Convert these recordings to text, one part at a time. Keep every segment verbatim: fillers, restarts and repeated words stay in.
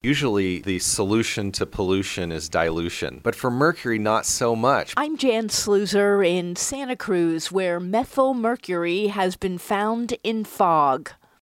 Usually the solution to pollution is dilution, but for mercury, not so much. I'm Jan Sluzer in Santa Cruz, where methyl mercury has been found in fog.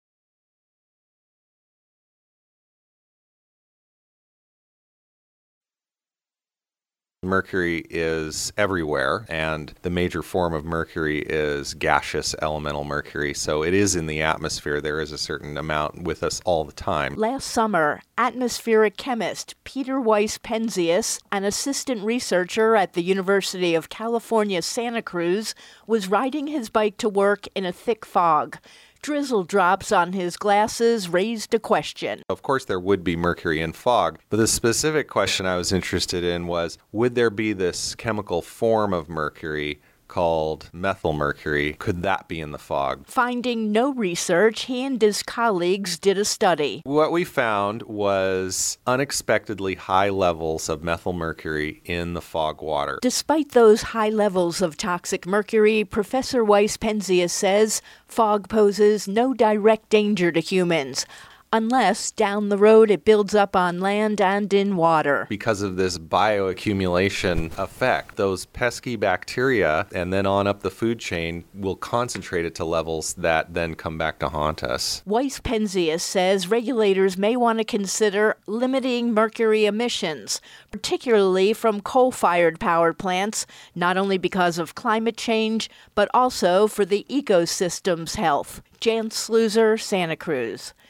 Mercury is everywhere, and the major form of mercury is gaseous elemental mercury, so it is in the atmosphere. There is a certain amount with us all the time. Last summer, atmospheric chemist Peter Weiss-Penzias, an assistant researcher at the University of California, Santa Cruz, was riding his bike to work in a thick fog. Drizzle drops on his glasses raised a question. Of course, there would be mercury in fog, but the specific question I was interested in was, would there be this chemical form of mercury called methyl mercury? Could that be in the fog? Finding no research, he and his colleagues did a study. What we found was unexpectedly high levels of methyl mercury in the fog water. Despite those high levels of toxic mercury, Professor Weiss-Penzias says fog poses no direct danger to humans, unless down the road it builds up on land and in water. Because of this bioaccumulation effect, those pesky bacteria and then on up the food chain will concentrate it to levels that then come back to haunt us. Weiss-Penzias says regulators may want to consider limiting mercury emissions, particularly from coal-fired power plants, not only because of climate change, but also for the ecosystem's health. Jan Sluzer, Santa Cruz.